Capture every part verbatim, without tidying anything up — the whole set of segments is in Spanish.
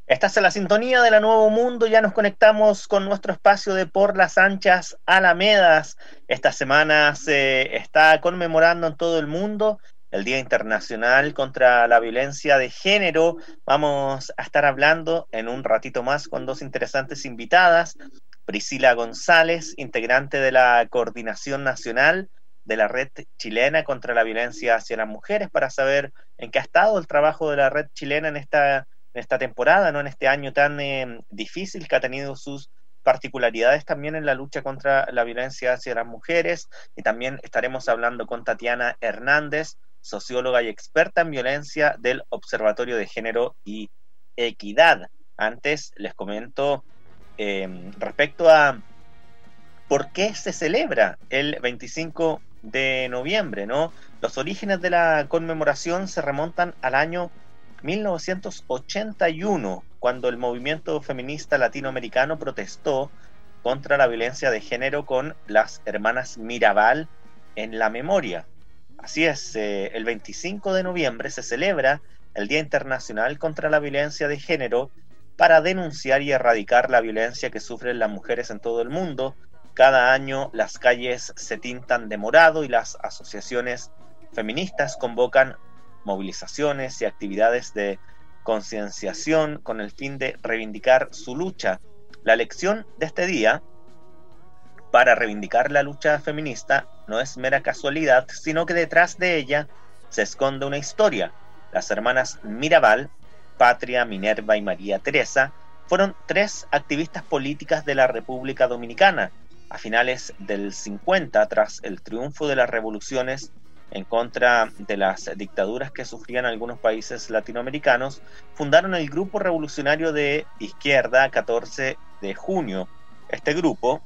Estás en la sintonía de la Nuevo Mundo, ya nos conectamos con nuestro espacio de Por las Anchas Alamedas. Esta semana se está conmemorando en todo el mundo el Día Internacional contra la Violencia de Género. Vamos a estar hablando en un ratito más con dos interesantes invitadas. Priscila González, integrante de la Coordinación Nacional de la Red Chilena contra la Violencia hacia las Mujeres, para saber en qué ha estado el trabajo de la Red Chilena en esta en esta temporada, ¿no? En este año tan eh, difícil, que ha tenido sus particularidades también en la lucha contra la violencia hacia las mujeres. Y también estaremos hablando con Tatiana Hernández, socióloga y experta en violencia del Observatorio de Género y Equidad. Antes les comento eh, respecto a por qué se celebra el veinticinco de noviembre, ¿no? Los orígenes de la conmemoración se remontan al año mil novecientos ochenta y uno, cuando el movimiento feminista latinoamericano protestó contra la violencia de género con las hermanas Mirabal en la memoria. Así es, eh, el veinticinco de noviembre se celebra el Día Internacional contra la Violencia de Género para denunciar y erradicar la violencia que sufren las mujeres en todo el mundo. Cada año las calles se tintan de morado y las asociaciones feministas convocan movilizaciones y actividades de concienciación con el fin de reivindicar su lucha. La elección de este día para reivindicar la lucha feminista no es mera casualidad, sino que detrás de ella se esconde una historia. Las hermanas Mirabal, Patria, Minerva y María Teresa, fueron tres activistas políticas de la República Dominicana. A finales del cincuenta, tras el triunfo de las revoluciones en contra de las dictaduras que sufrían algunos países latinoamericanos, fundaron el Grupo Revolucionario de Izquierda catorce de junio. Este grupo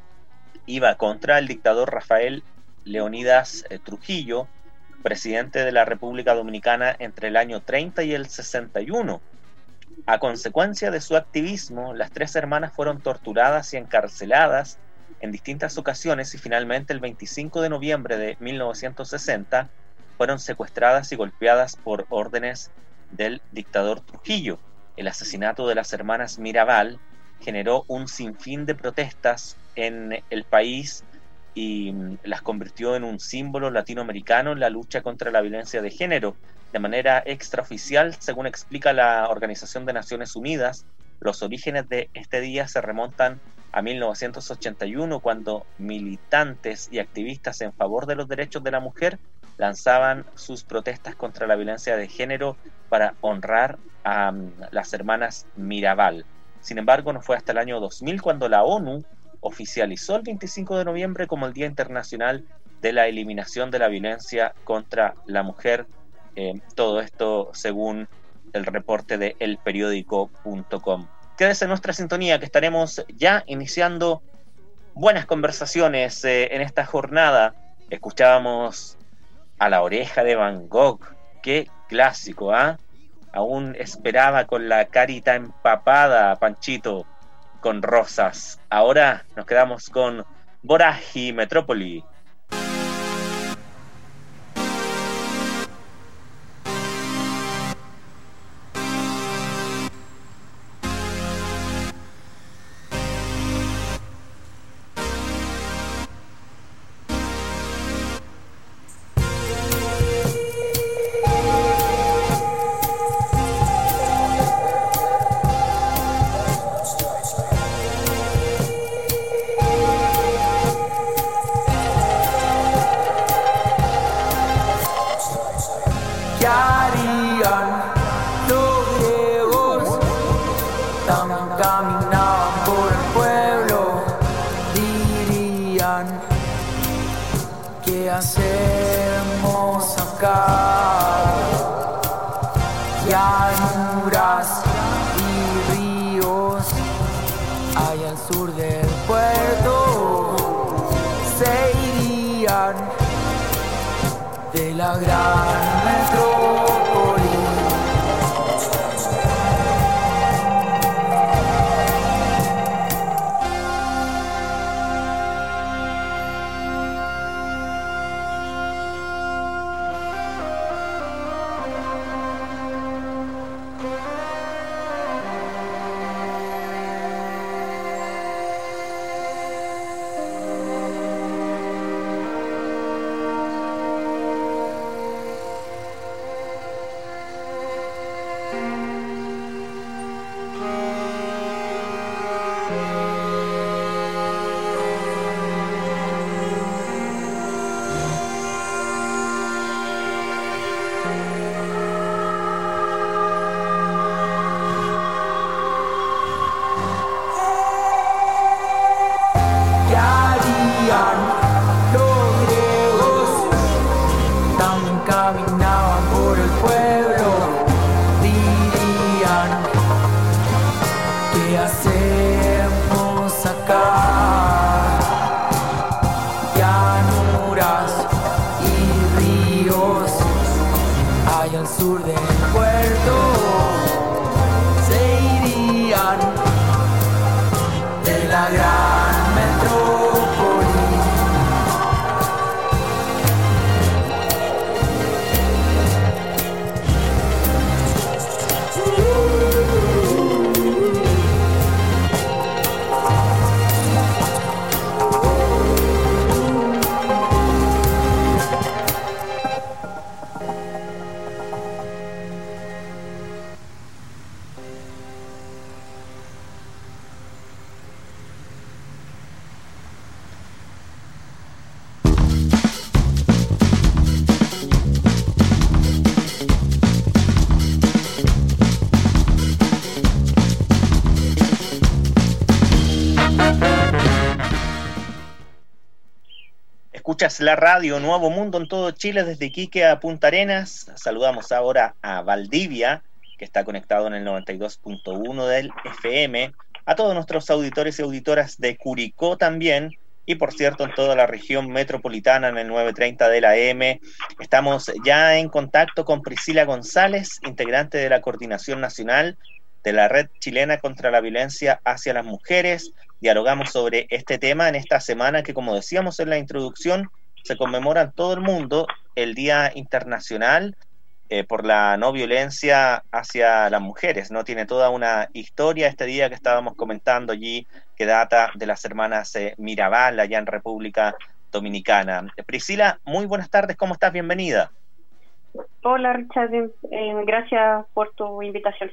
iba contra el dictador Rafael Leónidas Trujillo, presidente de la República Dominicana entre el año treinta y el sesenta y uno. A consecuencia de su activismo, las tres hermanas fueron torturadas y encarceladas en distintas ocasiones, y finalmente el veinticinco de noviembre de mil novecientos sesenta fueron secuestradas y golpeadas por órdenes del dictador Trujillo. El asesinato de las hermanas Mirabal generó un sinfín de protestas en el país y las convirtió en un símbolo latinoamericano en la lucha contra la violencia de género. De manera extraoficial, según explica la Organización de Naciones Unidas, los orígenes de este día se remontan a mil novecientos ochenta y uno, cuando militantes y activistas en favor de los derechos de la mujer lanzaban sus protestas contra la violencia de género para honrar a um, las hermanas Mirabal. Sin embargo, no fue hasta el año dos mil cuando la ONU oficializó el veinticinco de noviembre como el Día Internacional de la Eliminación de la Violencia contra la Mujer. Eh, todo esto según el reporte de el periódico punto com. Quédese en nuestra sintonía, que estaremos ya iniciando buenas conversaciones eh, en esta jornada. Escuchábamos A la oreja de Van Gogh. Qué clásico, ¿ah? ¿eh? Aún esperaba con la carita empapada, Panchito, con rosas. Ahora nos quedamos con Boraji Metrópoli. Escuchas la radio Nuevo Mundo en todo Chile, desde Iquique a Punta Arenas. Saludamos ahora a Valdivia, que está conectado en el noventa y dos punto uno del F M, a todos nuestros auditores y auditoras de Curicó también, y por cierto en toda la región metropolitana en el novecientos treinta de la A M. Estamos ya en contacto con Priscila González, integrante de la Coordinación Nacional de la Red Chilena contra la Violencia hacia las Mujeres. Dialogamos sobre este tema en esta semana que, como decíamos en la introducción, se conmemora en todo el mundo el Día Internacional eh, por la no violencia hacia las mujeres, ¿no? Tiene toda una historia este día que estábamos comentando allí, que data de las hermanas eh, Mirabal, allá en República Dominicana. Eh, Priscila, muy buenas tardes, ¿cómo estás? Bienvenida. Hola, Richard, eh, gracias por tu invitación.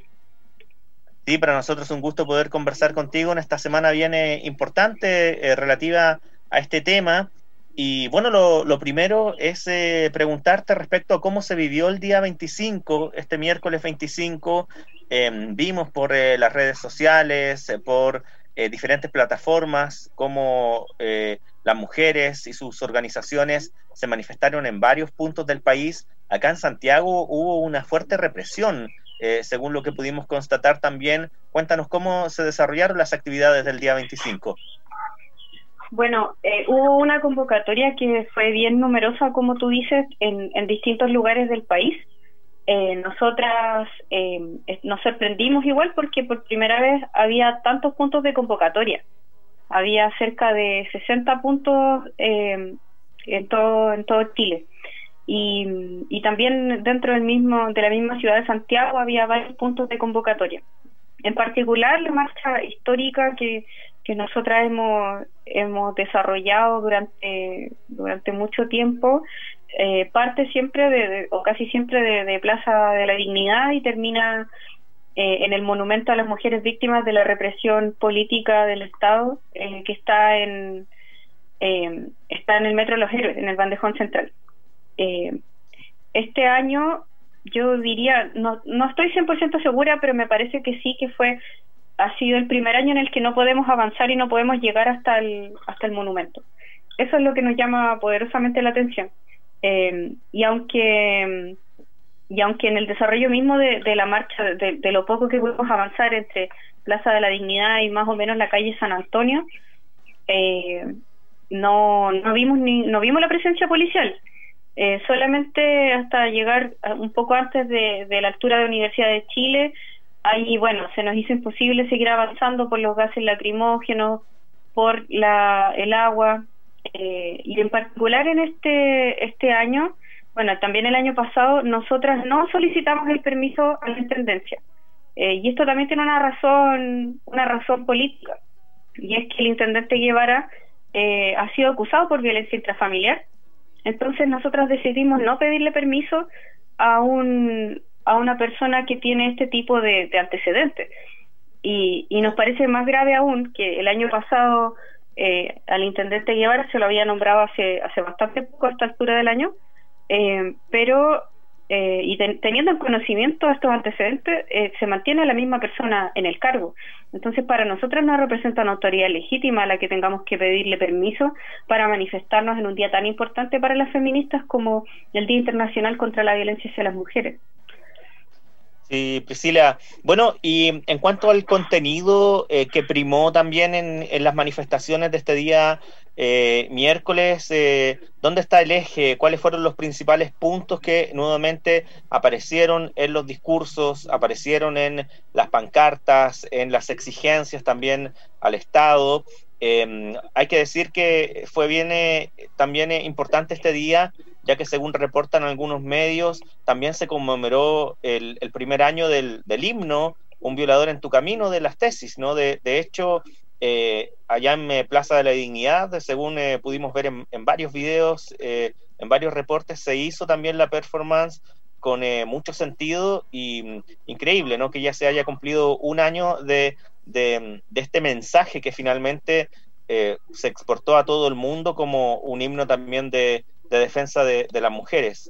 Sí, para nosotros es un gusto poder conversar contigo en esta semana bien eh, importante eh, relativa a este tema. Y bueno, lo, lo primero es eh, preguntarte respecto a cómo se vivió el día veinticinco, este miércoles veinticinco. Eh, vimos por eh, las redes sociales, eh, por eh, diferentes plataformas, cómo eh, las mujeres y sus organizaciones se manifestaron en varios puntos del país. Acá en Santiago hubo una fuerte represión. Eh, según lo que pudimos constatar también. Cuéntanos cómo se desarrollaron las actividades del día veinticinco. Bueno, eh, hubo una convocatoria que fue bien numerosa, como tú dices, en, en distintos lugares del país. Eh, nosotras eh, nos sorprendimos igual porque por primera vez había tantos puntos de convocatoria. Había cerca de sesenta puntos eh, en todo, en todo Chile. Y, y también dentro del mismo de la misma ciudad de Santiago había varios puntos de convocatoria. En particular, la marcha histórica que, que nosotras hemos hemos desarrollado durante durante mucho tiempo eh, parte siempre de, de o casi siempre de, de Plaza de la Dignidad y termina eh, en el monumento a las mujeres víctimas de la represión política del Estado, eh, que está en eh, está en el Metro Los Héroes, en el Bandejón Central. Eh, este año yo diría, no, no estoy cien por ciento segura, pero me parece que sí, que fue ha sido el primer año en el que no podemos avanzar y no podemos llegar hasta el hasta el monumento. Eso es lo que nos llama poderosamente la atención. Eh, y aunque y aunque en el desarrollo mismo de, de la marcha, de, de lo poco que pudimos avanzar entre Plaza de la Dignidad y más o menos la calle San Antonio, eh, no no vimos ni no vimos la presencia policial. Eh, solamente hasta llegar un poco antes de, de la altura de la Universidad de Chile, ahí bueno, se nos hizo imposible seguir avanzando por los gases lacrimógenos, por la el agua, eh, y en particular en este este año, bueno, también el año pasado, nosotras no solicitamos el permiso a la Intendencia, eh, y esto también tiene una razón una razón política, y es que el Intendente Guevara eh, ha sido acusado por violencia intrafamiliar. Entonces nosotros decidimos no pedirle permiso a un a una persona que tiene este tipo de, de antecedentes. Y, y nos parece más grave aún que el año pasado eh, al intendente Guevara se lo había nombrado hace, hace bastante poco, a esta altura del año, eh, pero eh, y ten, teniendo en conocimiento estos antecedentes, eh, se mantiene la misma persona en el cargo. Entonces, para nosotros no representa una autoridad legítima a la que tengamos que pedirle permiso para manifestarnos en un día tan importante para las feministas como el Día Internacional contra la Violencia hacia las Mujeres. Sí, Priscila. Bueno, y en cuanto al contenido eh, que primó también en, en las manifestaciones de este día eh, miércoles, eh, ¿dónde está el eje? ¿Cuáles fueron los principales puntos que nuevamente aparecieron en los discursos, aparecieron en las pancartas, en las exigencias también al Estado? Eh, hay que decir que fue bien eh, también eh, importante este día, ya que según reportan algunos medios, también se conmemoró el, el primer año del, del himno Un violador en tu camino, de las tesis, ¿no? De, de hecho, eh, allá en eh, Plaza de la Dignidad, según eh, pudimos ver en, en varios videos, eh, en varios reportes, se hizo también la performance con eh, mucho sentido y mm, increíble, ¿no? Que ya se haya cumplido un año de, de, de este mensaje que finalmente eh, se exportó a todo el mundo como un himno también de de defensa de, de las mujeres.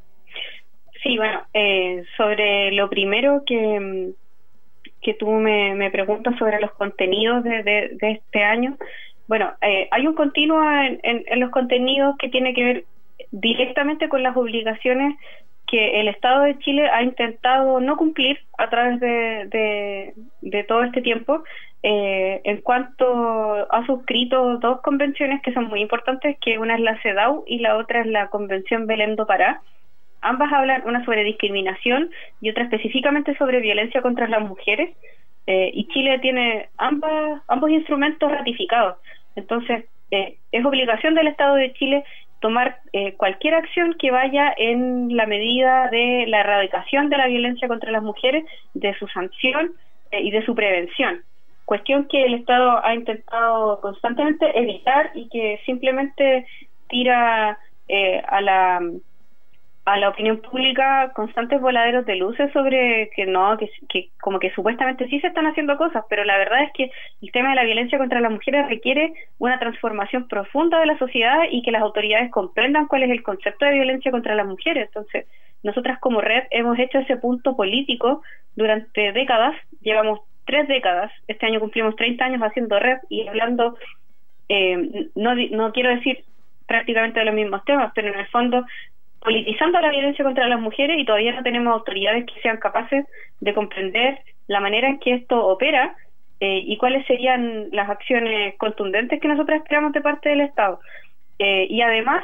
Sí, bueno, eh, sobre lo primero que, que tú me, me preguntas sobre los contenidos de, de, de este año, bueno, eh, hay un continuo en, en, en los contenidos que tiene que ver directamente con las obligaciones que el Estado de Chile ha intentado no cumplir a través de, de, de todo este tiempo, eh, en cuanto ha suscrito dos convenciones que son muy importantes, que una es la CEDAW y la otra es la Convención Belém do Pará. Ambas hablan, una sobre discriminación y otra específicamente sobre violencia contra las mujeres, eh, y Chile tiene ambas, ambos instrumentos ratificados. Entonces, eh, es obligación del Estado de Chile tomar eh, cualquier acción que vaya en la medida de la erradicación de la violencia contra las mujeres, de su sanción eh, y de su prevención. Cuestión que el Estado ha intentado constantemente evitar y que simplemente tira eh, a la a la opinión pública constantes voladeros de luces sobre que no, que, que como que supuestamente sí se están haciendo cosas, pero la verdad es que el tema de la violencia contra las mujeres requiere una transformación profunda de la sociedad y que las autoridades comprendan cuál es el concepto de violencia contra las mujeres. Entonces, nosotras como red hemos hecho ese punto político durante décadas, llevamos tres décadas, este año cumplimos treinta años haciendo red y hablando, eh, no, no quiero decir prácticamente de los mismos temas, pero en el fondo politizando la violencia contra las mujeres, y todavía no tenemos autoridades que sean capaces de comprender la manera en que esto opera eh, y cuáles serían las acciones contundentes que nosotros esperamos de parte del Estado. Eh, y además,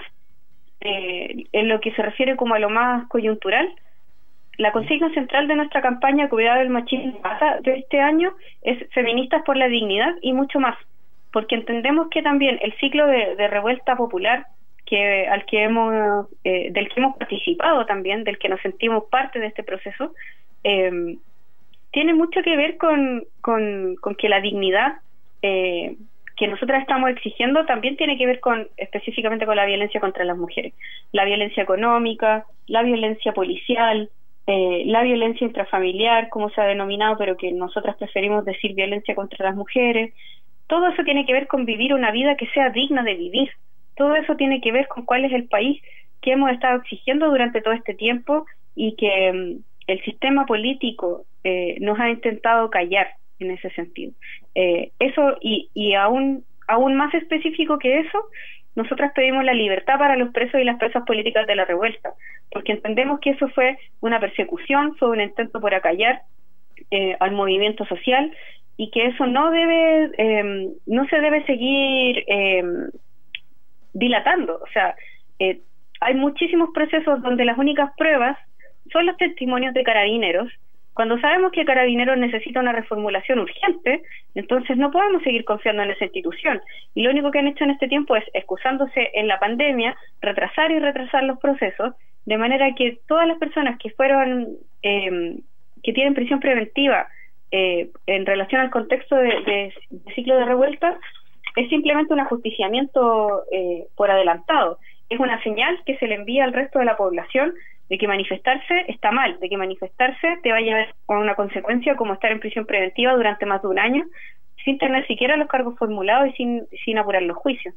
eh, en lo que se refiere como a lo más coyuntural, la consigna central de nuestra campaña Cuidado del Machismo de este año es Feministas por la Dignidad y mucho más, porque entendemos que también el ciclo de, de revuelta popular que al que hemos eh, del que hemos participado también, del que nos sentimos parte de este proceso, eh, tiene mucho que ver con, con, con que la dignidad eh, que nosotras estamos exigiendo también tiene que ver con específicamente con la violencia contra las mujeres, la violencia económica, la violencia policial, eh, la violencia intrafamiliar, como se ha denominado, pero que nosotras preferimos decir violencia contra las mujeres. Todo eso tiene que ver con vivir una vida que sea digna de vivir. Todo eso tiene que ver con cuál es el país que hemos estado exigiendo durante todo este tiempo y que um, el sistema político eh, nos ha intentado callar en ese sentido. Eh, eso y, y aún, aún más específico que eso, nosotras pedimos la libertad para los presos y las presas políticas de la revuelta, porque entendemos que eso fue una persecución, fue un intento por acallar eh, al movimiento social y que eso no debe, eh, no se debe seguir eh, dilatando. O sea, eh, hay muchísimos procesos donde las únicas pruebas son los testimonios de carabineros. Cuando sabemos que Carabineros necesita una reformulación urgente, entonces no podemos seguir confiando en esa institución. Y lo único que han hecho en este tiempo es, excusándose en la pandemia, retrasar y retrasar los procesos, de manera que todas las personas que fueron, eh, que tienen prisión preventiva eh, en relación al contexto de, de, de ciclo de revuelta, es simplemente un ajusticiamiento eh, por adelantado. es una señal que se le envía al resto de la población de que manifestarse está mal, de que manifestarse te va a llevar a una consecuencia como estar en prisión preventiva durante más de un año, sin tener siquiera los cargos formulados y sin, sin apurar los juicios.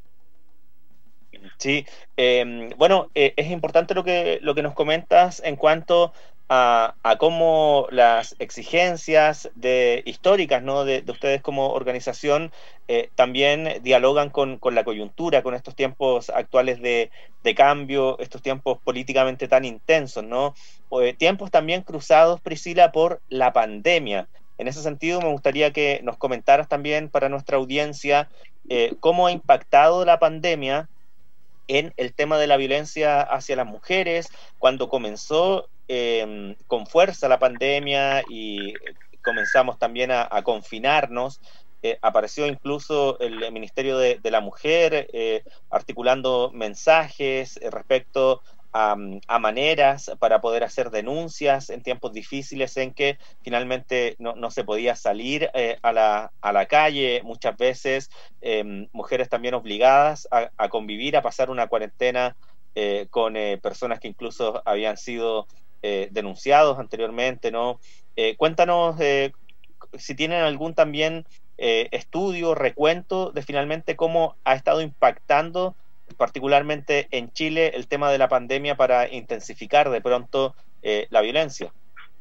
Sí, eh, bueno, eh, es importante lo que, lo que nos comentas en cuanto a, a cómo las exigencias de, históricas, ¿no?, de, de ustedes como organización eh, también dialogan con, con la coyuntura, con estos tiempos actuales de, de cambio, estos tiempos políticamente tan intensos, ¿no? Eh, tiempos también cruzados, Priscila, por la pandemia. En ese sentido, me gustaría que nos comentaras también para nuestra audiencia eh, cómo ha impactado la pandemia en el tema de la violencia hacia las mujeres, cuando comenzó eh, con fuerza la pandemia y comenzamos también a, a confinarnos, eh, apareció incluso el Ministerio de, de la Mujer eh, articulando mensajes eh, respecto a, a maneras para poder hacer denuncias en tiempos difíciles en que finalmente no, no se podía salir eh, a, la, a la calle, muchas veces eh, mujeres también obligadas a, a convivir, a pasar una cuarentena eh, con eh, personas que incluso habían sido eh, denunciados anteriormente, ¿no? Eh, cuéntanos eh, si tienen algún también eh, estudio, recuento de finalmente cómo ha estado impactando particularmente en Chile el tema de la pandemia para intensificar de pronto eh, la violencia.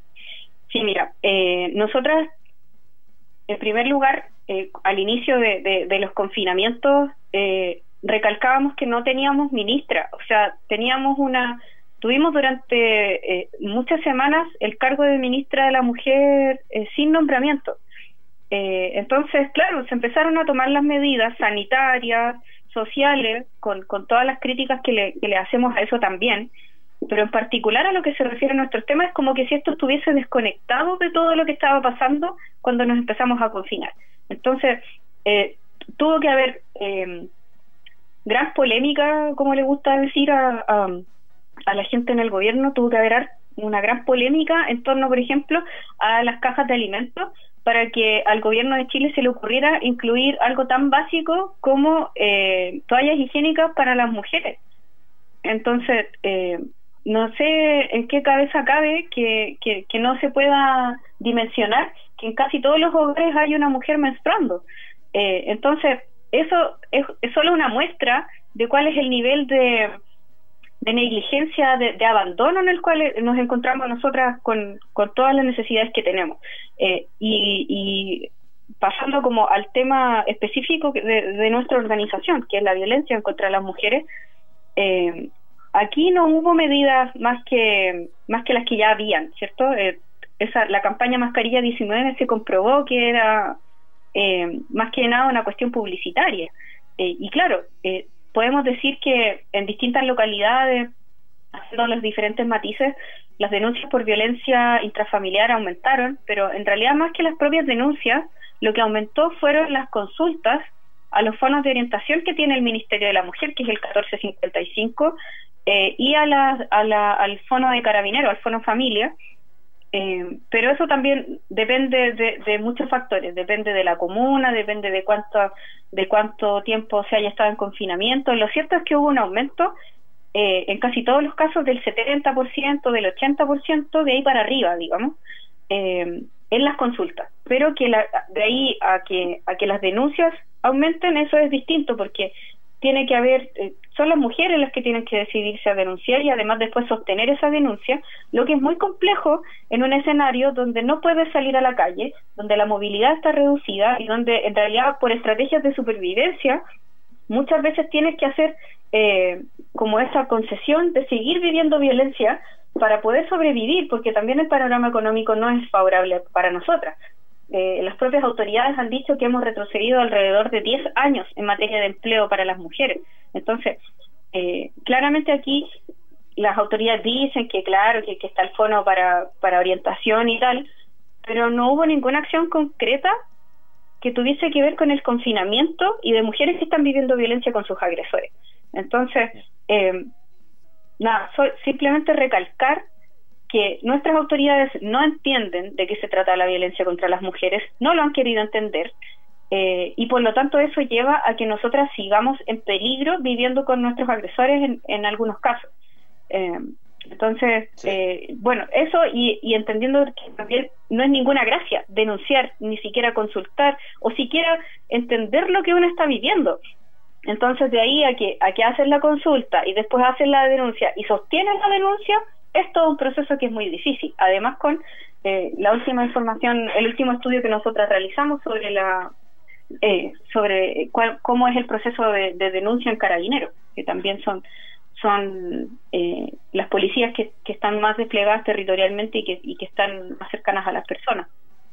Sí, mira, eh, nosotras en primer lugar eh, al inicio de, de, de los confinamientos eh, recalcábamos que no teníamos ministra, o sea, teníamos una tuvimos durante eh, muchas semanas el cargo de ministra de la Mujer eh, sin nombramiento. Eh, entonces, claro, se empezaron a tomar las medidas sanitarias, sociales, con, con todas las críticas que le, que le hacemos a eso también, pero en particular a lo que se refiere a nuestros temas es como que si esto estuviese desconectado de todo lo que estaba pasando cuando nos empezamos a confinar. Entonces, eh, tuvo que haber eh, gran polémica, como le gusta decir a, a, a la gente en el gobierno, tuvo que haber una gran polémica en torno, por ejemplo, a las cajas de alimentos, para que al gobierno de Chile se le ocurriera incluir algo tan básico como eh, toallas higiénicas para las mujeres. Entonces, eh, no sé en qué cabeza cabe que, que, que no se pueda dimensionar que en casi todos los hogares hay una mujer menstruando. Eh, entonces, eso es, es solo una muestra de cuál es el nivel de, de negligencia, de, de abandono en el cual nos encontramos nosotras con, con todas las necesidades que tenemos. Eh, y, y pasando como al tema específico de, de nuestra organización, que es la violencia en contra de las mujeres, eh, aquí no hubo medidas más que más que las que ya habían, ¿cierto? Eh, esa, la campaña Mascarilla diecinueve se comprobó que era eh, más que nada una cuestión publicitaria. Eh, y claro, eh, podemos decir que en distintas localidades, haciendo los diferentes matices, las denuncias por violencia intrafamiliar aumentaron, pero en realidad más que las propias denuncias, lo que aumentó fueron las consultas a los fondos de orientación que tiene el Ministerio de la Mujer, que es el catorce cincuenta y cinco, eh, y a la, a la, al fono de Carabineros, al fono familia, eh, pero eso también depende de, de muchos factores, depende de la comuna, depende de cuánto, de cuánto tiempo se haya estado en confinamiento. Lo cierto es que hubo un aumento Eh, en casi todos los casos del setenta por ciento, del ochenta por ciento, de ahí para arriba, digamos, eh, en las consultas. Pero que la, de ahí a que a que las denuncias aumenten, eso es distinto, porque tiene que haber, eh, son las mujeres las que tienen que decidirse a denunciar y además después sostener esa denuncia, lo que es muy complejo en un escenario donde no puedes salir a la calle, donde la movilidad está reducida y donde en realidad por estrategias de supervivencia muchas veces tienes que hacer eh, como esa concesión de seguir viviendo violencia para poder sobrevivir, porque también el panorama económico no es favorable para nosotras. Eh, las propias autoridades han dicho que hemos retrocedido alrededor de diez años en materia de empleo para las mujeres. Entonces, eh, claramente aquí las autoridades dicen que claro, que, que está el fono para, para orientación y tal, pero no hubo ninguna acción concreta que tuviese que ver con el confinamiento y de mujeres que están viviendo violencia con sus agresores. Entonces, eh, nada, so, simplemente recalcar que nuestras autoridades no entienden de qué se trata la violencia contra las mujeres, no lo han querido entender, eh, y por lo tanto eso lleva a que nosotras sigamos en peligro viviendo con nuestros agresores en, en algunos casos. Eh, entonces, sí. eh, bueno, eso y, y entendiendo que también no es ninguna gracia denunciar, ni siquiera consultar, o siquiera entender lo que uno está viviendo. Entonces, de ahí a que, a que hacen la consulta y después hacen la denuncia y sostienen la denuncia, es todo un proceso que es muy difícil. Además, con eh, la última información, el último estudio que nosotras realizamos sobre la eh, sobre cuál, cómo es el proceso de, de denuncia en Carabineros, que también son son eh, las policías que, que están más desplegadas territorialmente y que, y que están más cercanas a las personas.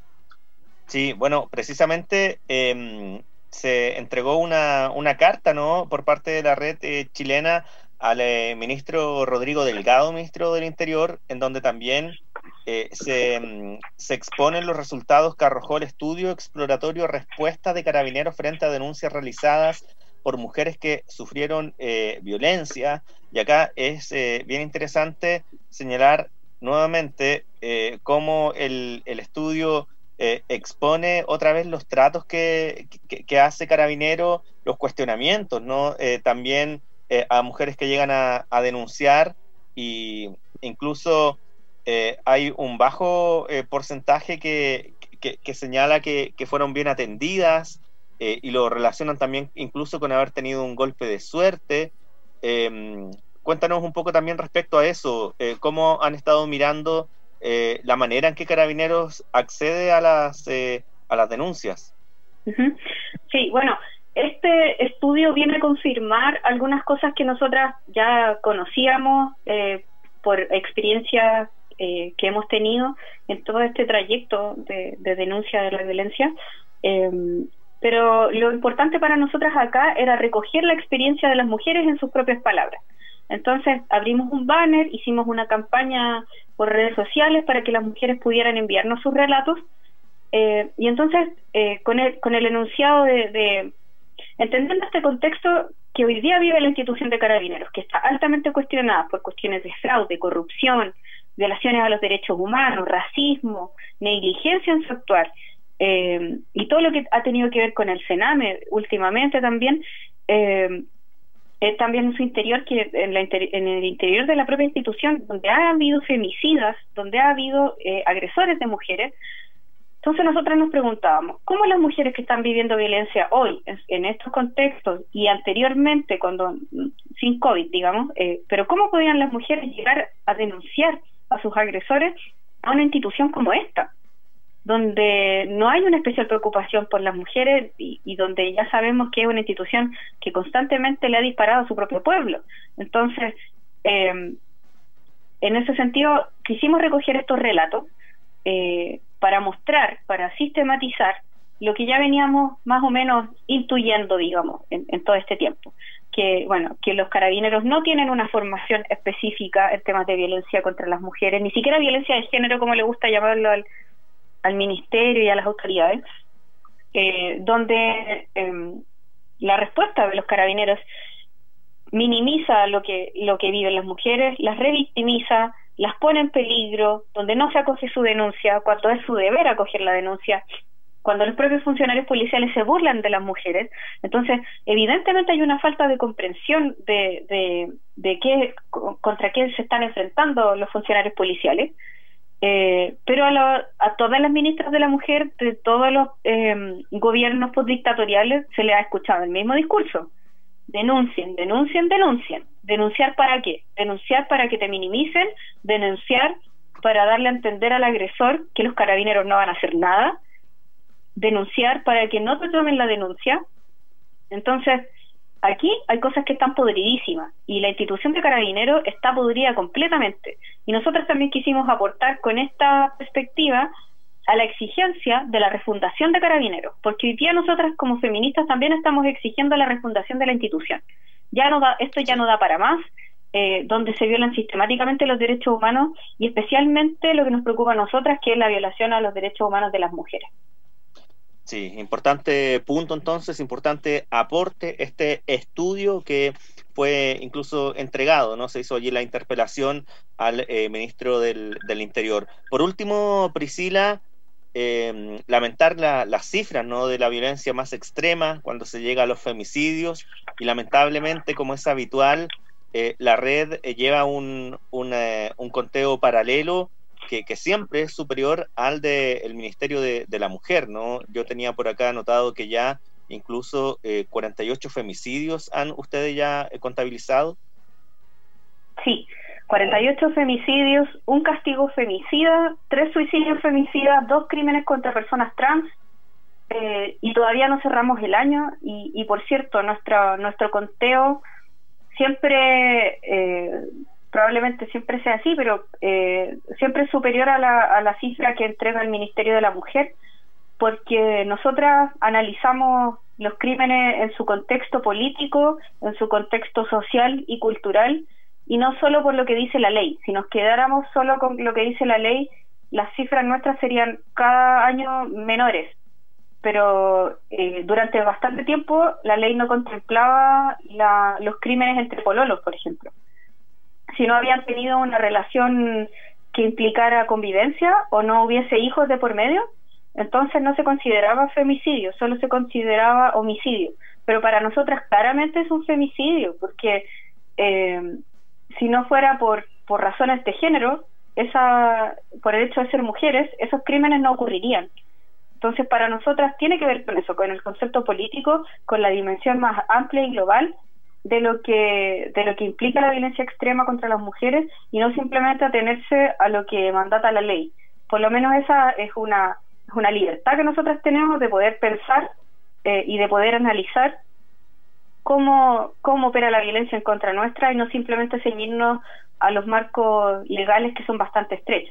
Sí, bueno, precisamente eh, se entregó una, una carta, ¿no?, por parte de la red eh, chilena al eh, ministro Rodrigo Delgado, ministro del Interior, en donde también eh, se, se exponen los resultados que arrojó el estudio exploratorio Respuesta de Carabineros frente a denuncias realizadas por mujeres que sufrieron eh, violencia. Y acá es eh, bien interesante señalar nuevamente eh, cómo el, el estudio eh, expone otra vez los tratos que, que, que hace Carabinero, los cuestionamientos, ¿no? Eh, también eh, a mujeres que llegan a, a denunciar, y incluso eh, hay un bajo eh, porcentaje que, que, que señala que, que fueron bien atendidas, eh, y lo relacionan también incluso con haber tenido un golpe de suerte. Eh, cuéntanos un poco también respecto a eso, eh, cómo han estado mirando eh, la manera en que Carabineros accede a las eh, a las denuncias. Uh-huh. Sí, bueno, este estudio viene a confirmar algunas cosas que nosotras ya conocíamos eh, por experiencias eh, que hemos tenido en todo este trayecto de, de denuncia de la violencia. Eh, pero lo importante para nosotras acá era recoger la experiencia de las mujeres en sus propias palabras. Entonces abrimos un banner, hicimos una campaña por redes sociales para que las mujeres pudieran enviarnos sus relatos, eh, y entonces eh, con, el, con el enunciado de, de entendiendo este contexto que hoy día vive la institución de Carabineros, que está altamente cuestionada por cuestiones de fraude, corrupción, violaciones a los derechos humanos, racismo, negligencia en su actuar, eh, y todo lo que ha tenido que ver con el Sename últimamente también, eh, eh, también en su interior, que en, la inter en el interior de la propia institución, donde ha habido femicidas, donde ha habido eh, agresores de mujeres. Entonces nosotros nos preguntábamos, ¿cómo las mujeres que están viviendo violencia hoy, en, en estos contextos y anteriormente, cuando sin COVID, digamos, eh, pero cómo podían las mujeres llegar a denunciar a sus agresores a una institución como esta, donde no hay una especial preocupación por las mujeres y, y donde ya sabemos que es una institución que constantemente le ha disparado a su propio pueblo? Entonces, eh, en ese sentido, quisimos recoger estos relatos eh, para mostrar, para sistematizar lo que ya veníamos más o menos intuyendo, digamos, en, en todo este tiempo. Que, bueno, que los carabineros no tienen una formación específica en temas de violencia contra las mujeres, ni siquiera violencia de género, como le gusta llamarlo al al ministerio y a las autoridades, eh, donde eh, la respuesta de los carabineros minimiza lo que lo que viven las mujeres, las revictimiza, las pone en peligro, donde no se acoge su denuncia, cuando es su deber acoger la denuncia, cuando los propios funcionarios policiales se burlan de las mujeres. Entonces, evidentemente hay una falta de comprensión de, de, de qué, contra qué se están enfrentando los funcionarios policiales. Eh, pero a, la, a todas las ministras de la mujer de todos los eh, gobiernos postdictatoriales se les ha escuchado el mismo discurso: denuncien, denuncien, denuncien. ¿Denunciar para qué? Denunciar para que te minimicen, denunciar para darle a entender al agresor que los carabineros no van a hacer nada, denunciar para que no te tomen la denuncia. Entonces, aquí hay cosas que están podridísimas y la institución de Carabineros está podrida completamente, y nosotros también quisimos aportar con esta perspectiva a la exigencia de la refundación de Carabineros, porque hoy día nosotras como feministas también estamos exigiendo la refundación de la institución. Ya no da, esto ya no da para más, eh, donde se violan sistemáticamente los derechos humanos, y especialmente lo que nos preocupa a nosotras, que es la violación a los derechos humanos de las mujeres. Sí, importante punto entonces, importante aporte este estudio que fue incluso entregado, ¿no? Se hizo allí la interpelación al eh, ministro del, del Interior. Por último, Priscila, eh, lamentar la, las cifras, ¿no?, de la violencia más extrema cuando se llega a los femicidios, y lamentablemente, como es habitual, eh, la red eh, lleva un, un, eh, un conteo paralelo que, que siempre es superior al del Ministerio de, de la Mujer, ¿no? Yo tenía por acá anotado que ya incluso eh, cuarenta y ocho femicidios han ustedes ya eh, contabilizado. Sí, cuarenta y ocho femicidios, un castigo femicida, tres suicidios femicidas, dos crímenes contra personas trans, eh, y todavía no cerramos el año. Y, y por cierto, nuestro, nuestro conteo siempre, eh, probablemente siempre sea así, pero eh, siempre es superior a la, a la cifra que entrega el Ministerio de la Mujer, porque nosotras analizamos los crímenes en su contexto político, en su contexto social y cultural, y no solo por lo que dice la ley. Si nos quedáramos solo con lo que dice la ley, las cifras nuestras serían cada año menores, pero eh, durante bastante tiempo la ley no contemplaba la, los crímenes entre pololos, por ejemplo. Si no habían tenido una relación que implicara convivencia o no hubiese hijos de por medio, entonces no se consideraba femicidio, solo se consideraba homicidio. Pero para nosotras claramente es un femicidio, porque eh, si no fuera por, por razones de género, esa, por el hecho de ser mujeres, esos crímenes no ocurrirían. Entonces para nosotras tiene que ver con eso, con el concepto político, con la dimensión más amplia y global de lo que de lo que implica la violencia extrema contra las mujeres, y no simplemente atenerse a lo que mandata la ley. Por lo menos esa es una es una libertad que nosotras tenemos de poder pensar eh, y de poder analizar cómo cómo opera la violencia en contra nuestra, y no simplemente ceñirnos a los marcos legales que son bastante estrechos.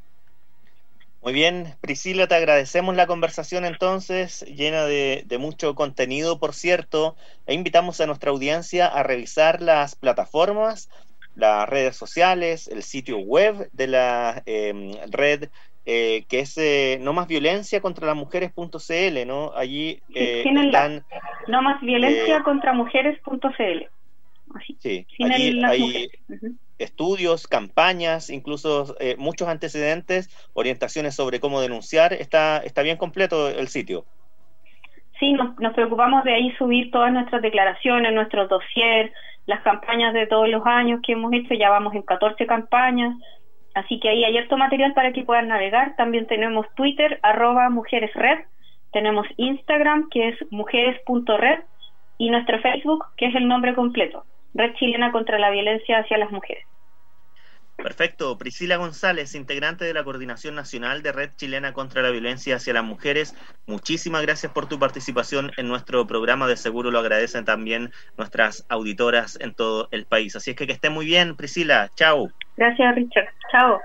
Muy bien, Priscila, te agradecemos la conversación entonces, llena de, de mucho contenido, por cierto, e invitamos a nuestra audiencia a revisar las plataformas, las redes sociales, el sitio web de la eh, red, eh, que es eh, no más violencia contra las mujeres punto c l, ¿no? Allí eh, sí, están... no más violencia eh, contra mujeres punto c l. Así, sí, allí hay uh-huh. estudios, campañas, incluso eh, muchos antecedentes, orientaciones sobre cómo denunciar. Está, está bien completo el sitio. Sí, nos, nos preocupamos de ahí subir todas nuestras declaraciones, nuestros dossiers, las campañas de todos los años que hemos hecho. Ya vamos en catorce campañas, así que ahí hay harto material para que puedan navegar. También tenemos Twitter, arroba mujeresred, tenemos Instagram, que es mujeres punto red, y nuestro Facebook, que es el nombre completo, Red Chilena contra la Violencia hacia las Mujeres. Perfecto. Priscila González, integrante de la Coordinación Nacional de Red Chilena contra la Violencia hacia las Mujeres, muchísimas gracias por tu participación en nuestro programa. De seguro lo agradecen también nuestras auditoras en todo el país. Así es que que esté muy bien, Priscila. Chao. Gracias, Richard. Chao.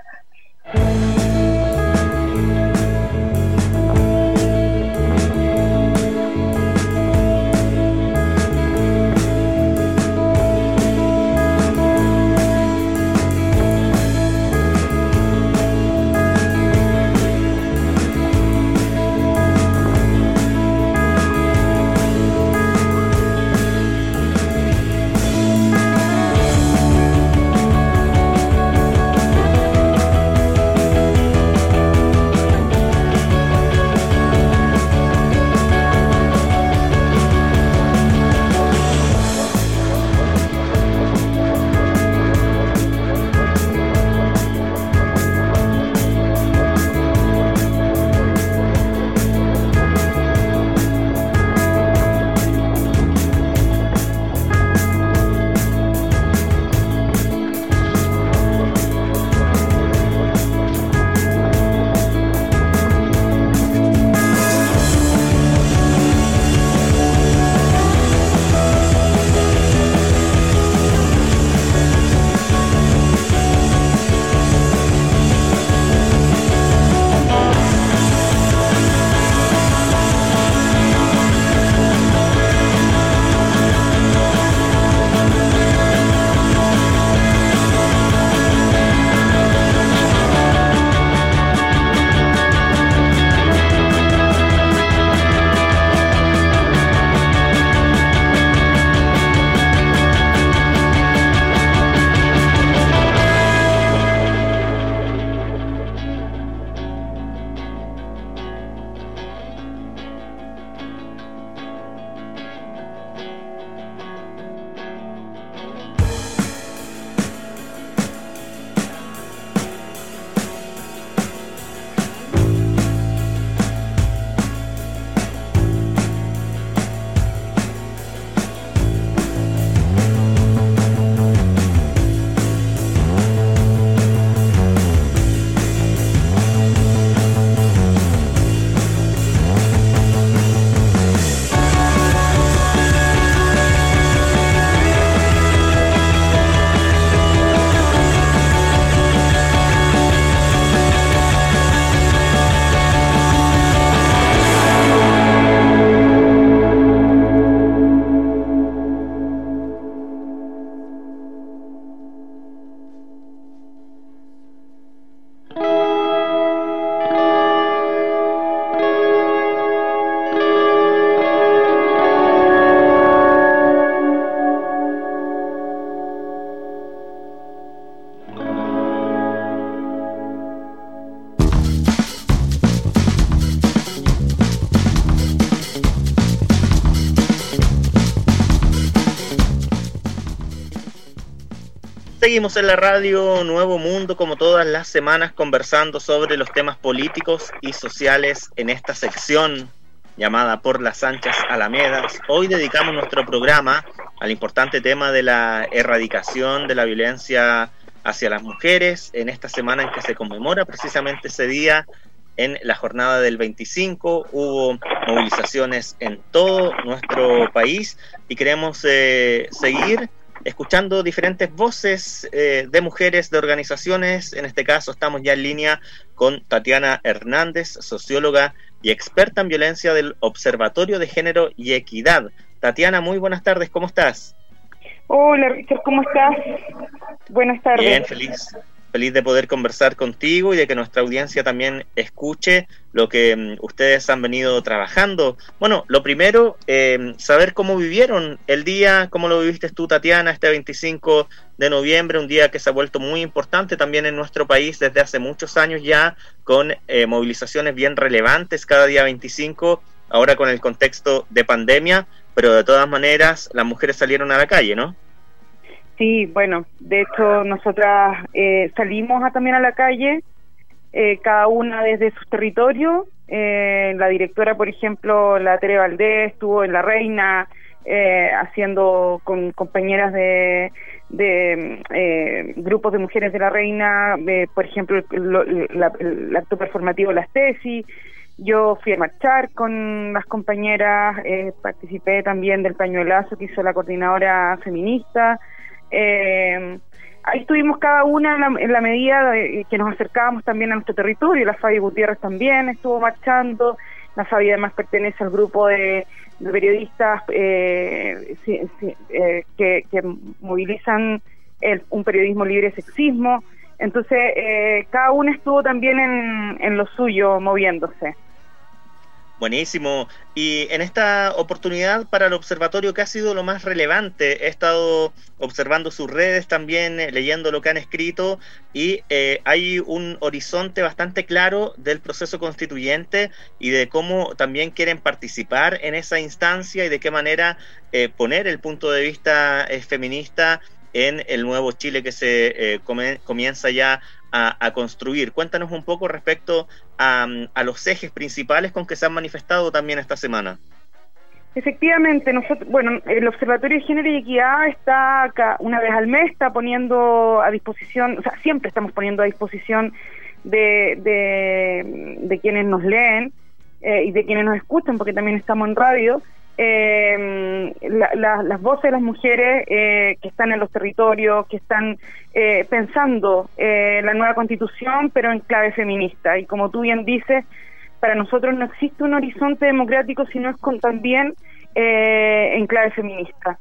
Seguimos en la radio Nuevo Mundo, como todas las semanas, conversando sobre los temas políticos y sociales en esta sección llamada Por las Anchas Alamedas. Hoy dedicamos nuestro programa al importante tema de la erradicación de la violencia hacia las mujeres, en esta semana en que se conmemora precisamente ese día. En la jornada del veinticinco hubo movilizaciones en todo nuestro país y queremos eh, seguir escuchando diferentes voces eh, de mujeres, de organizaciones. En este caso estamos ya en línea con Tatiana Hernández, socióloga y experta en violencia del Observatorio de Género y Equidad. Tatiana, muy buenas tardes, ¿cómo estás? Hola, Richard, ¿cómo estás? Buenas tardes. Bien, feliz. Feliz de poder conversar contigo y de que nuestra audiencia también escuche lo que um, ustedes han venido trabajando. Bueno, lo primero, eh, saber cómo vivieron el día, cómo lo viviste tú, Tatiana, este veinticinco de noviembre, un día que se ha vuelto muy importante también en nuestro país desde hace muchos años ya, con eh, movilizaciones bien relevantes cada día veinticinco, ahora con el contexto de pandemia, pero de todas maneras las mujeres salieron a la calle, ¿no? Sí, bueno, de hecho nosotras eh, salimos a, también a la calle, eh, cada una desde su territorio. Eh, la directora, por ejemplo, la Tere Valdés, estuvo en La Reina eh, haciendo con compañeras de, de eh, grupos de mujeres de La Reina, eh, por ejemplo, el, la, el acto performativo Las Tesis. Yo fui a marchar con las compañeras, eh, participé también del pañuelazo que hizo la coordinadora feminista. Eh, ahí estuvimos cada una en la, en la medida de que nos acercábamos también a nuestro territorio. La Fabi Gutiérrez también estuvo marchando. La Fabi además pertenece al grupo de, de periodistas eh, sí, sí, eh, que, que movilizan el, un periodismo libre de sexismo. Entonces eh, cada una estuvo también en, en lo suyo, moviéndose. Buenísimo. Y en esta oportunidad para el observatorio, ¿qué ha sido lo más relevante? He estado observando sus redes también, eh, leyendo lo que han escrito, y eh, hay un horizonte bastante claro del proceso constituyente y de cómo también quieren participar en esa instancia y de qué manera eh, poner el punto de vista eh, feminista en el nuevo Chile que se eh, come, comienza ya a, a construir. Cuéntanos un poco respecto a, a los ejes principales con que se han manifestado también esta semana. Efectivamente, nosotros, bueno, el Observatorio de Género y Equidad está acá una vez al mes, está poniendo a disposición, o sea, siempre estamos poniendo a disposición de, de, de quienes nos leen eh, y de quienes nos escuchan, porque también estamos en radio, Eh, la, la, las voces de las mujeres eh, que están en los territorios, que están eh, pensando eh, la nueva constitución, pero en clave feminista. Y como tú bien dices, para nosotros no existe un horizonte democrático, sino es con, también eh, en clave feminista.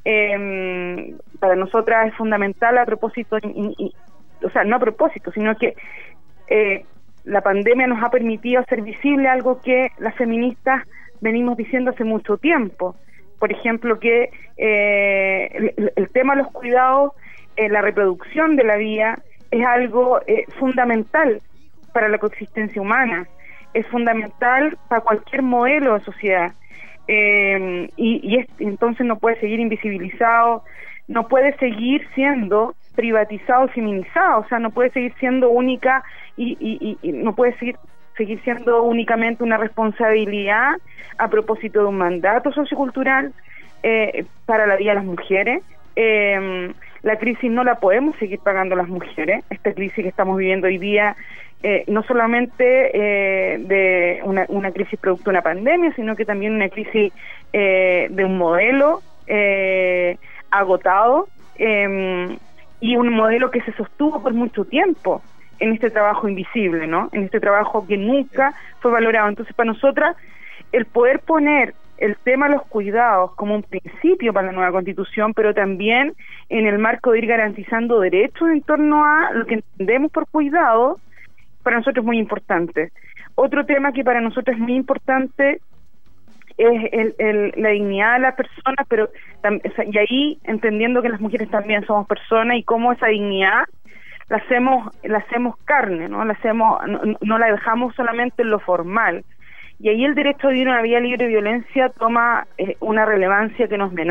Eh, para nosotras es fundamental a propósito, y, y, o sea, no a propósito, sino que eh, la pandemia nos ha permitido hacer visible algo que las feministas venimos diciendo hace mucho tiempo. Por ejemplo, que eh, el, el tema de los cuidados, eh, la reproducción de la vida, es algo eh, fundamental para la coexistencia humana, es fundamental para cualquier modelo de sociedad. Eh, y, y es, entonces no puede seguir invisibilizado, no puede seguir siendo privatizado, feminizado, o sea, no puede seguir siendo única y, y, y, y no puede seguir seguir siendo únicamente una responsabilidad a propósito de un mandato sociocultural eh, para la vida de las mujeres. Eh, la crisis no la podemos seguir pagando las mujeres. Esta crisis que estamos viviendo hoy día, eh, no solamente eh, de una, una crisis producto de una pandemia, sino que también una crisis eh, de un modelo eh, agotado eh, y un modelo que se sostuvo por mucho tiempo en este trabajo invisible, ¿no? En este trabajo que nunca fue valorado. Entonces, para nosotras, el poder poner el tema de los cuidados como un principio para la nueva Constitución, pero también en el marco de ir garantizando derechos en torno a lo que entendemos por cuidado, para nosotros es muy importante. Otro tema que para nosotros es muy importante es el, el, la dignidad de la persona, pero y ahí entendiendo que las mujeres también somos personas y cómo esa dignidad la hacemos la hacemos carne, no la hacemos no, no la dejamos solamente en lo formal. Y ahí el derecho a vivir una vida libre de violencia toma eh, una relevancia que no es menor.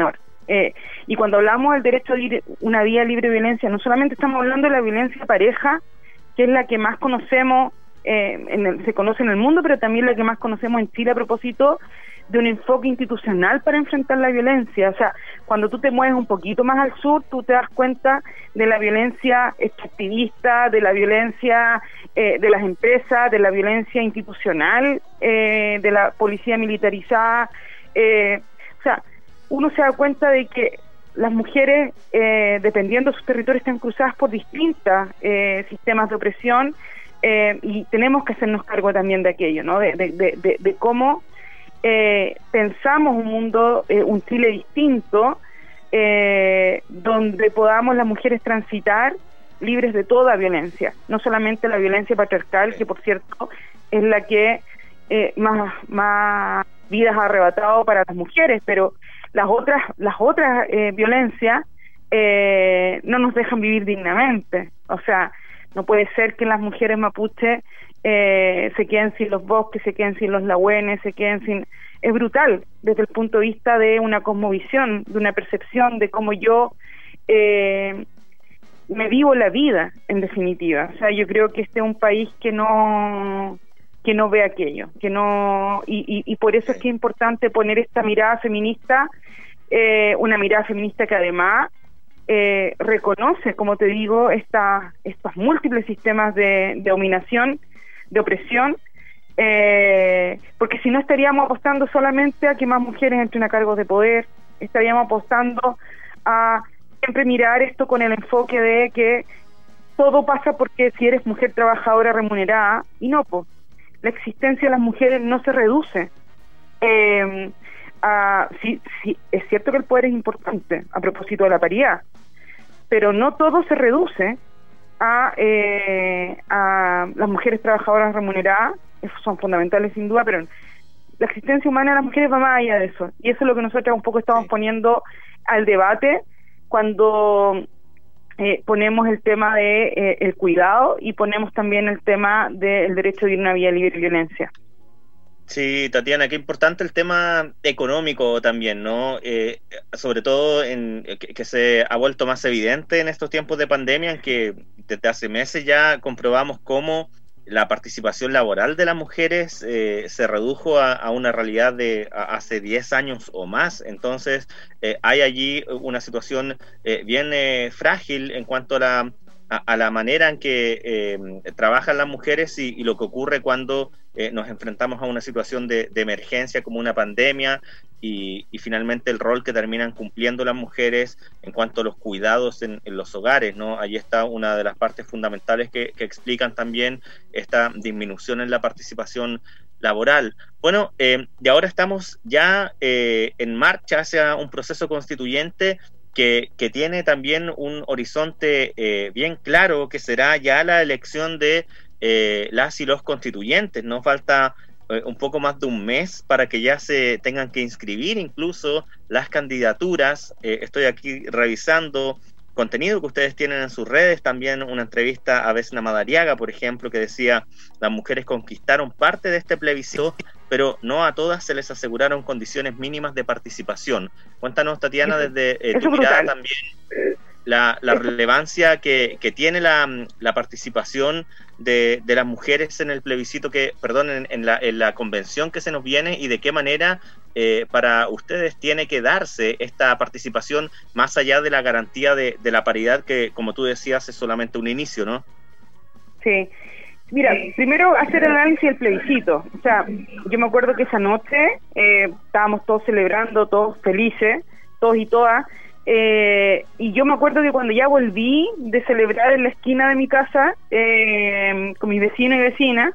Eh, y cuando hablamos del derecho a una vida libre de violencia, no solamente estamos hablando de la violencia pareja, que es la que más conocemos, eh, en el, se conoce en el mundo, pero también la que más conocemos en Chile a propósito de un enfoque institucional para enfrentar la violencia. O sea, cuando tú te mueves un poquito más al sur, tú te das cuenta de la violencia extractivista, de la violencia eh, de las empresas, de la violencia institucional, eh, de la policía militarizada. Eh, o sea, uno se da cuenta de que las mujeres, eh, dependiendo de sus territorios, están cruzadas por distintos eh, sistemas de opresión, eh, y tenemos que hacernos cargo también de aquello, ¿no? De, de, de, de, de cómo eh, pensamos un mundo, eh, un Chile distinto, eh, donde podamos las mujeres transitar libres de toda violencia, no solamente la violencia patriarcal, que por cierto es la que eh, más, más vidas ha arrebatado para las mujeres, pero las otras las otras eh, violencias eh, no nos dejan vivir dignamente. O sea, no puede ser que las mujeres mapuche eh, se queden sin los bosques, se queden sin los lahuenes, se queden sin... Es brutal desde el punto de vista de una cosmovisión, de una percepción de cómo yo eh, me vivo la vida, en definitiva. O sea, yo creo que este es un país que no que no ve aquello, que no y, y, y por eso es que es importante poner esta mirada feminista, eh, una mirada feminista que además eh, reconoce, como te digo, esta, estos múltiples sistemas de, de dominación, de opresión, eh, porque si no estaríamos apostando solamente a que más mujeres entren a cargos de poder, estaríamos apostando a siempre mirar esto con el enfoque de que todo pasa porque si eres mujer trabajadora remunerada, y no, pues la existencia de las mujeres no se reduce. Eh, a, sí, sí, es cierto que el poder es importante a propósito de la paridad, pero no todo se reduce a, eh, a las mujeres trabajadoras remuneradas. Esos son fundamentales sin duda, pero la existencia humana de las mujeres va más allá de eso, y eso es lo que nosotros un poco estamos poniendo al debate cuando eh, ponemos el tema de eh, el cuidado y ponemos también el tema del derecho a vivir una vida libre de violencia. Sí, Tatiana, qué importante el tema económico también, ¿no? Eh, sobre todo en que, que se ha vuelto más evidente en estos tiempos de pandemia, en que desde hace meses ya comprobamos cómo la participación laboral de las mujeres eh, se redujo a, a una realidad de a, hace diez años o más. Entonces, eh, hay allí una situación eh, bien eh, frágil en cuanto a la, a, a la manera en que eh, trabajan las mujeres y, y lo que ocurre cuando eh, nos enfrentamos a una situación de, de emergencia como una pandemia y, y finalmente el rol que terminan cumpliendo las mujeres en cuanto a los cuidados en, en los hogares, ¿no? Allí está una de las partes fundamentales que, que explican también esta disminución en la participación laboral. Bueno, eh, y ahora estamos ya eh, en marcha hacia un proceso constituyente que, que tiene también un horizonte eh, bien claro, que será ya la elección de eh, las y los constituyentes. No falta eh, un poco más de un mes para que ya se tengan que inscribir incluso las candidaturas. Eh, estoy aquí revisando contenido que ustedes tienen en sus redes, también una entrevista a Vesna Madariaga, por ejemplo, que decía: las mujeres conquistaron parte de este plebiscito, pero no a todas se les aseguraron condiciones mínimas de participación. Cuéntanos, Tatiana, desde eh, tu mirada también, la, la relevancia que, que tiene la, la participación de, de las mujeres en el plebiscito, que, perdón, en, en, la, en la convención que se nos viene, y de qué manera eh, para ustedes tiene que darse esta participación más allá de la garantía de, de la paridad, que, como tú decías, es solamente un inicio, ¿no? Sí. Mira, primero hacer el análisis del plebiscito. O sea, yo me acuerdo que esa noche eh, estábamos todos celebrando, todos felices, todos y todas, eh, y yo me acuerdo que cuando ya volví de celebrar en la esquina de mi casa eh, con mis vecinos y vecinas,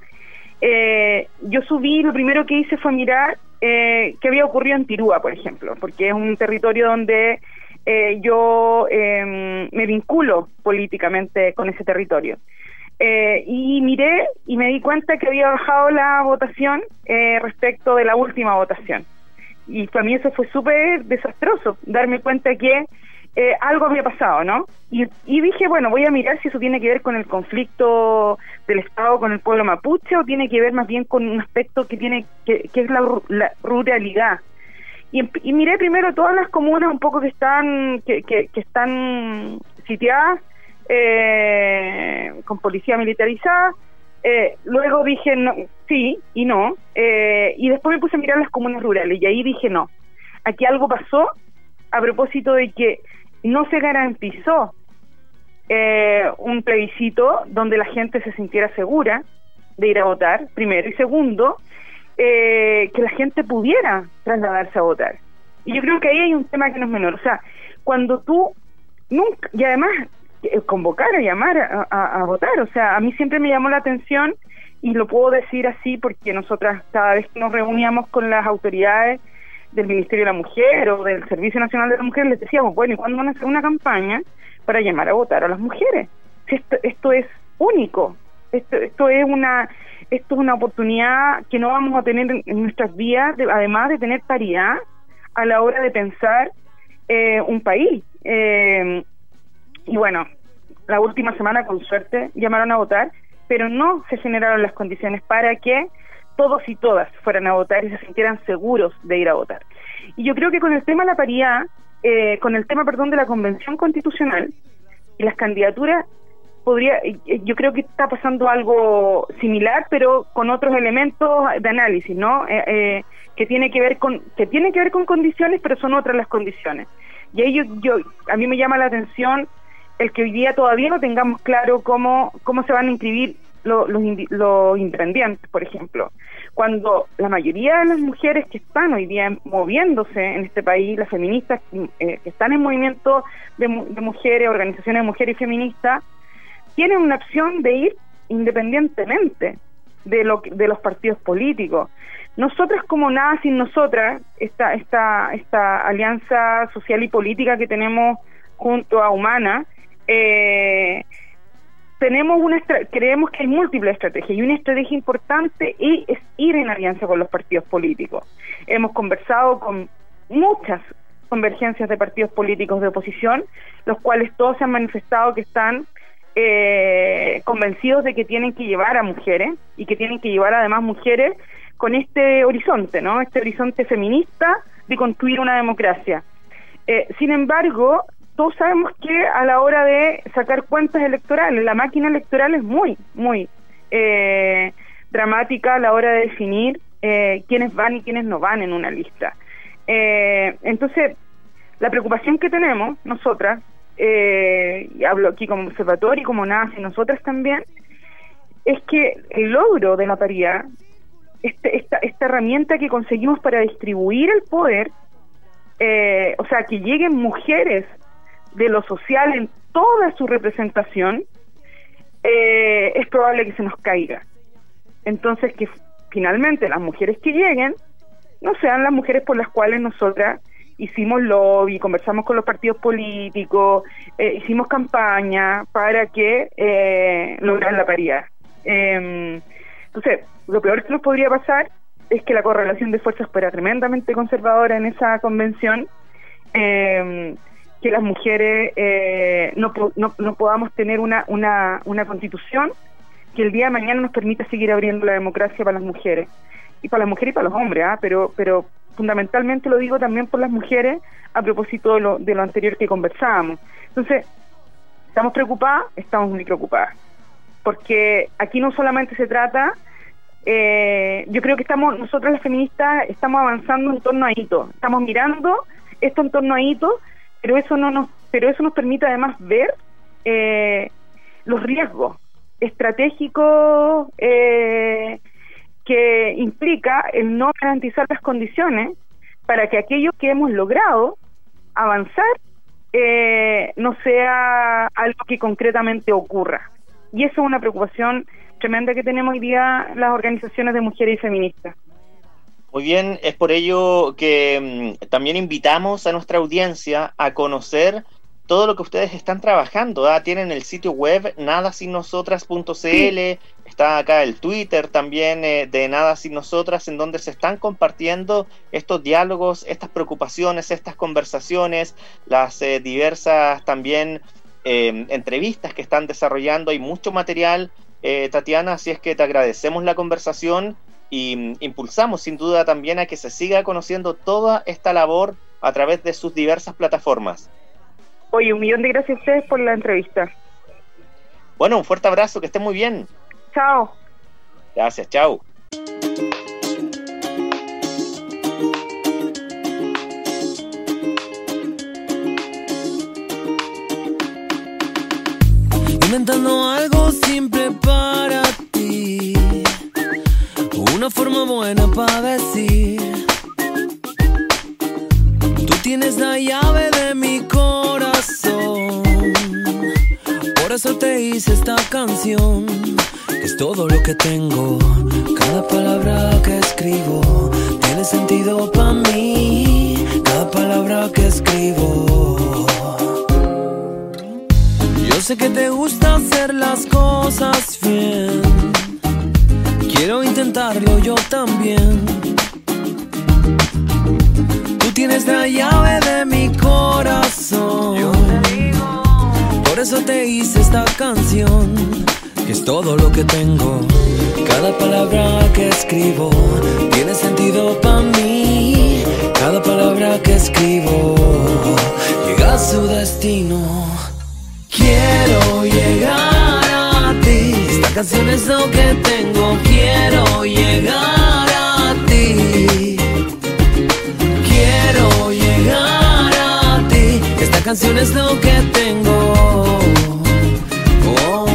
eh, yo subí, lo primero que hice fue mirar eh, qué había ocurrido en Tirúa, por ejemplo, porque es un territorio donde eh, yo eh, me vinculo políticamente con ese territorio. Eh, y miré y me di cuenta que había bajado la votación eh, respecto de la última votación, y para mí eso fue súper desastroso, darme cuenta que eh, algo había pasado, ¿no? Y, y dije, bueno, voy a mirar si eso tiene que ver con el conflicto del Estado con el pueblo mapuche, o tiene que ver más bien con un aspecto que tiene que, que es la, la ruralidad. y, y miré primero todas las comunas un poco que están que, que, que están sitiadas eh, con policía militarizada. Eh, luego dije no, sí y no, eh, y después me puse a mirar las comunas rurales y ahí dije no, aquí algo pasó a propósito de que no se garantizó eh, un plebiscito donde la gente se sintiera segura de ir a votar, primero, y segundo, eh, que la gente pudiera trasladarse a votar. Y yo creo que ahí hay un tema que no es menor, o sea, cuando tú nunca, y además convocar o llamar a, a, a votar, o sea, a mí siempre me llamó la atención, y lo puedo decir así porque nosotras cada vez que nos reuníamos con las autoridades del Ministerio de la Mujer o del Servicio Nacional de la Mujer, les decíamos, bueno, ¿y cuándo van a hacer una campaña para llamar a votar a las mujeres? Esto, esto es único, esto, esto es una esto es una oportunidad que no vamos a tener en, en nuestras vidas, de, además de tener paridad a la hora de pensar eh, un país. Eh, y bueno, la última semana con suerte llamaron a votar, pero no se generaron las condiciones para que todos y todas fueran a votar y se sintieran seguros de ir a votar. Y yo creo que con el tema de la paridad, eh, con el tema, perdón, de la Convención Constitucional y las candidaturas, podría, yo creo que está pasando algo similar, pero con otros elementos de análisis, ¿no? Eh, eh, que tiene que ver con que tiene que ver con condiciones, pero son otras las condiciones. Y ahí yo, yo a mí me llama la atención el que hoy día todavía no tengamos claro cómo cómo se van a inscribir los, los, los independientes, por ejemplo, cuando la mayoría de las mujeres que están hoy día moviéndose en este país, las feministas eh, que están en movimiento de, de mujeres, organizaciones de mujeres y feministas, tienen una opción de ir independientemente de lo de los partidos políticos. Nosotras, como Nada Sin Nosotras, esta esta esta alianza social y política que tenemos junto a Humana, eh, tenemos una creemos que hay múltiples estrategias, y una estrategia importante y es ir en alianza con los partidos políticos. Hemos conversado con muchas convergencias de partidos políticos de oposición, los cuales todos se han manifestado que están eh, convencidos de que tienen que llevar a mujeres, y que tienen que llevar además mujeres con este horizonte, ¿no? Este horizonte feminista de construir una democracia. Eh, sin embargo, todos sabemos que a la hora de sacar cuentas electorales, la máquina electoral es muy, muy eh, dramática a la hora de definir eh, quiénes van y quiénes no van en una lista. Eh, entonces, la preocupación que tenemos nosotras, eh, y hablo aquí como observatorio y como Nada Sin Nosotras también, es que el logro de la paridad, este, esta, esta herramienta que conseguimos para distribuir el poder, eh, o sea, que lleguen mujeres de lo social en toda su representación, eh, es probable que se nos caiga. Entonces, que finalmente las mujeres que lleguen no sean las mujeres por las cuales nosotras hicimos lobby, conversamos con los partidos políticos, eh, hicimos campaña para que eh, lograran la paridad. Eh, entonces, lo peor que nos podría pasar es que la correlación de fuerzas fuera tremendamente conservadora en esa convención, eh, que las mujeres eh, no, no, no podamos tener una, una, una constitución que el día de mañana nos permita seguir abriendo la democracia para las mujeres, y para las mujeres y para los hombres, ¿eh? pero pero fundamentalmente lo digo también por las mujeres a propósito de lo, de lo anterior que conversábamos. Entonces, ¿estamos preocupadas? Estamos muy preocupadas, porque aquí no solamente se trata, eh, yo creo que estamos, nosotras las feministas estamos avanzando en torno a hitos, estamos mirando esto en torno a hitos, pero eso no nos, pero eso nos permite además ver eh, los riesgos estratégicos eh, que implica el no garantizar las condiciones para que aquello que hemos logrado avanzar eh, no sea algo que concretamente ocurra. Y eso es una preocupación tremenda que tenemos hoy día las organizaciones de mujeres y feministas. Muy bien, es por ello que mmm, también invitamos a nuestra audiencia a conocer todo lo que ustedes están trabajando, ¿eh? Tienen el sitio web nada sin nosotras punto c l, sí. Está acá el Twitter también eh, de Nada Sin Nosotras, en donde se están compartiendo estos diálogos, estas preocupaciones, estas conversaciones, las eh, diversas también eh, entrevistas que están desarrollando. Hay mucho material, eh, Tatiana, así es que te agradecemos la conversación y impulsamos sin duda también a que se siga conociendo toda esta labor a través de sus diversas plataformas. Oye, un millón de gracias a ustedes por la entrevista. Bueno, un fuerte abrazo, que estén muy bien. Chao. Gracias, chao. Inventando algo simple para ti, una forma buena para decir: tú tienes la llave de mi corazón. Por eso te hice esta canción, que es todo lo que tengo. Cada palabra que escribo tiene sentido para mí. Cada palabra que escribo. Yo sé que te gusta hacer las cosas bien. Quiero intentarlo yo también. Tú tienes la llave de mi corazón. Yo te digo. Por eso te hice esta canción, que es todo lo que tengo. Cada palabra que escribo tiene sentido para mí. Cada palabra que escribo llega a su destino. Quiero llegar a ti. Esta canción es lo que tengo. Quiero llegar a ti. Quiero llegar a ti. Esta canción es lo que tengo. Oh.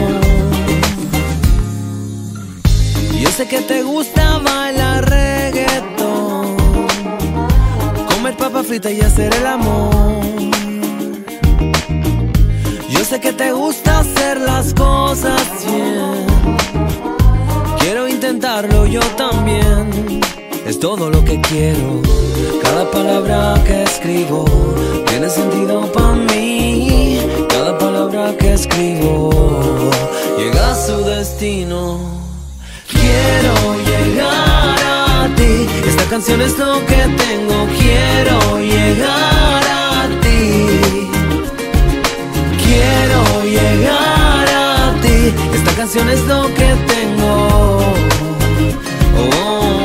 Yo sé que te gusta bailar reggaetón, comer papa frita y hacer el amor. Yo sé que te gusta hacer las cosas bien. Quiero intentarlo yo también. Es todo lo que quiero. Cada palabra que escribo tiene sentido para mí. Cada palabra que escribo llega a su destino. Quiero llegar a ti. Esta canción es lo que tengo. Quiero llegar a ti. Quiero llegar a ti. Esta canción es lo que tengo. Oh.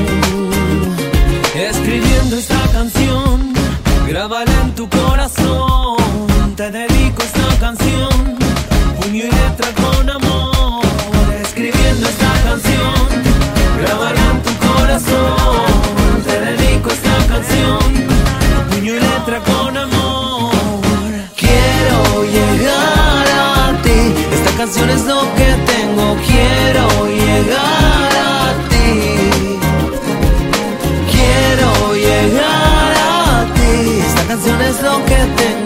Escribiendo esta canción, grábala en tu corazón. Te dedico esta canción, puño y letra con amor. Escribiendo esta canción, grábala en tu corazón. Te dedico esta canción, puño y letra con amor. Quiero llegar a ti. Esta canción es lo que tengo. Quiero llegar a ti. Quiero llegar a ti. Esta canción es lo que tengo.